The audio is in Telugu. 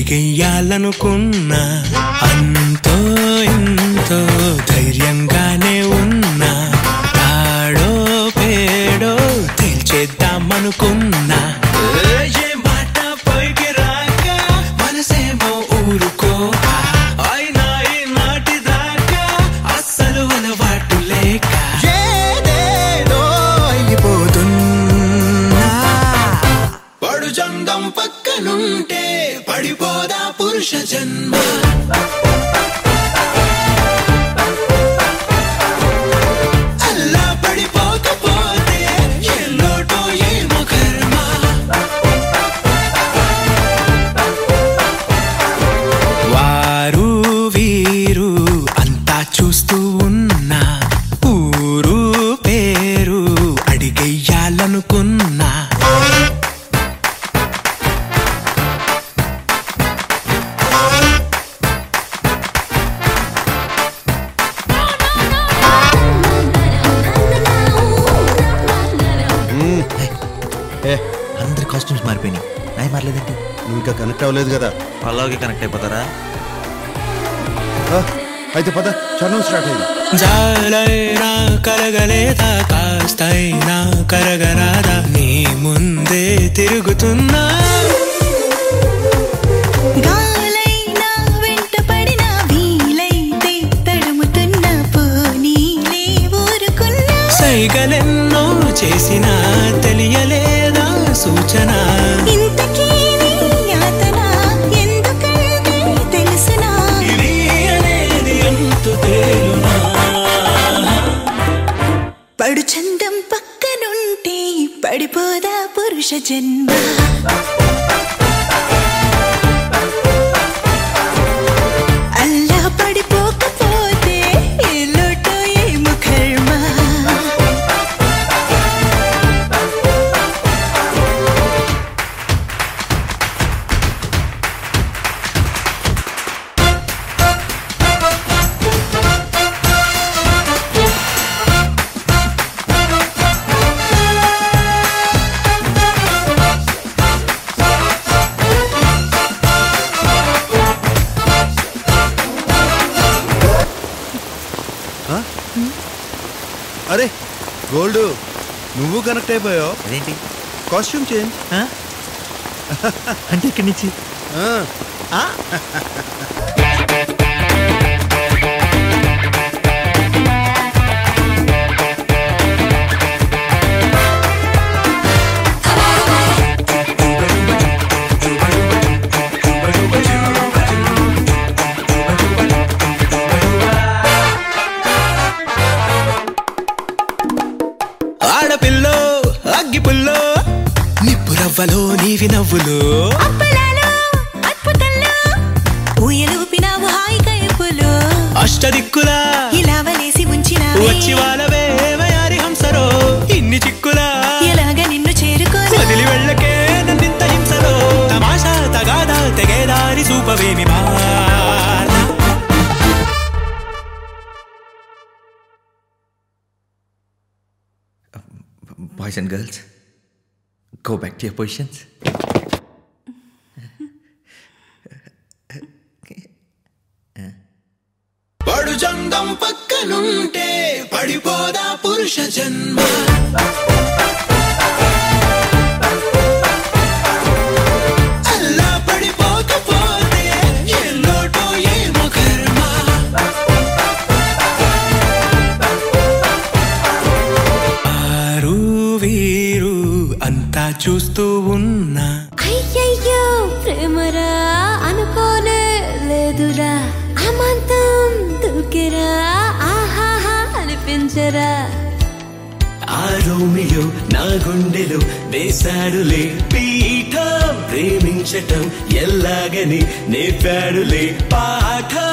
అడిగెయ్యాలనుకున్నా అంతో ఎంతో ధైర్యంగానే ఉన్నా తాడో పేడో తేల్చేద్దామనుకున్నా ఏ మాట పైకి రాక మనసేమో ఊరుకోక అయినా ఈ నాటి దాకా అస్సలు అలవాటు లేక ఏదేదో అయిపోతున్నా పడు చందం పక్కనుంటే పడిపోదా పురుష జన్మ అల్లా పడిపోకపోతే ఏ లోటో ఏమో కర్మ వారు వీరు అంతా చూస్తూ ఉన్నా ఊరు పేరు అడిగెయ్యాలనుకున్నా అందరి కాస్ట్యూమ్స్ మారిపోయినాయి నాయి మారలేదండి. నువ్వు ఇంకా కనెక్ట్ అవ్వలేదు కదా. అలాగే కనెక్ట్ అయిపోతారా? అయితే పద, చరణం స్టార్ట్ అయింది. జాలైనా కరగలేదా కాస్తైనా కరగరాదా నీ ముందే తిరుగుతున్నా గాలైనా వెంట పడినా వీలైతే తడుముతున్నా పోనీలే ఊరుకున్నా సైగలెన్నో చేసినా తెలియలేదా సూచన ఇంతకీ నీ యాతన ఎందుకంటే తెలుసునా ఇది అనేది ఎంతు తేలునా పడు చందం పక్కనుంటే పడిపోదా పురుష జన్మ అల్లా పడిపోకపోతే ఏ లోటో ఏమో కర్మ అరే గోల్డ్, నువ్వు కనెక్ట్ అయిపోయావు. అదేంటి? Costume change. అంటే ఇక్కడి నుంచి ఆడపిల్లో అగ్గిపుల్లో నిప్పు రవ్వలో నీవి నవ్వులు అప్పలాలో అద్భుతంలో ఊయలూపినావు హాయిగా ఎప్పులో అష్టదిక్కులా ఇలా వలేసి ఉంచినా వచ్చి వాళ్ళవే వయారి హంసరో ఇన్ని చిక్కులా ఎలాగ నిన్ను చేరుకోను వదిలి వెళ్ళకే నన్నింత హింసలో తమాషా తగాదా తెగేదారి చూపవేమి బాల boys and girls, go back to your positions. పడు చందం పక్కనుంటే పడిపోదా పురుష జన్మ అల్లా పడిపోకపోతే ఏ లోటో ఏమో కర్మ ఆరు వీరు అంతా చూస్తూ ఉన్నా అయ్యయ్యో ప్రేమరా అనుకోనే లేదురా అమంతం దూకిరా ఆహాహా అనిపించరా ఆ రోమియో నా గుండెలో వేశాడులే పీఠం ప్రేమించటం ఎల్లాగని నేర్పాడులే పాఠం